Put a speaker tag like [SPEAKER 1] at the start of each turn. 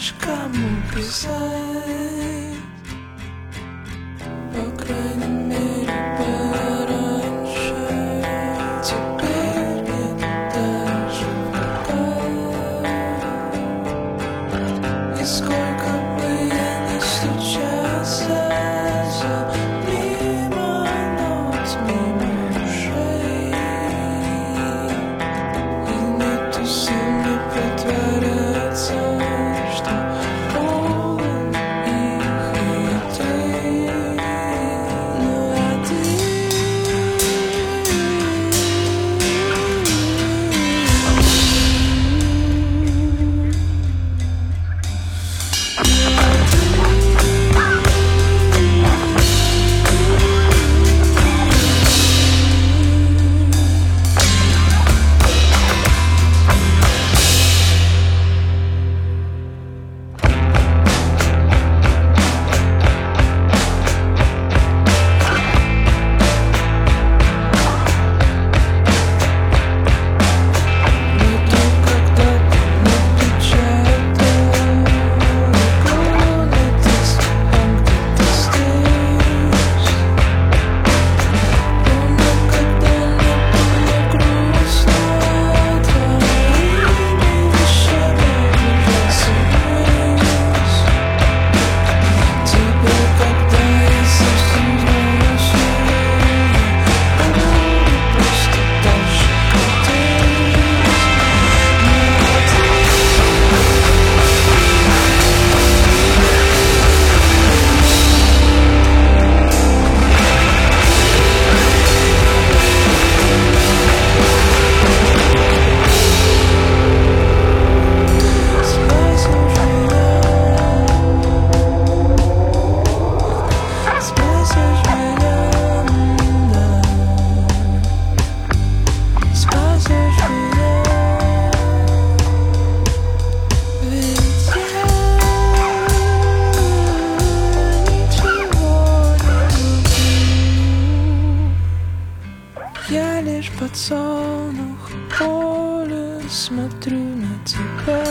[SPEAKER 1] знаешь, кому писать. По крайней мере, было раньше. Теперь нет даже вода. И сколько бы я ни стучался мимо нот, мимо ушей, и нету сил не притворяться, что полон их идей. Ну а ты я лишь подсолнух в поле, смотрю на тебя.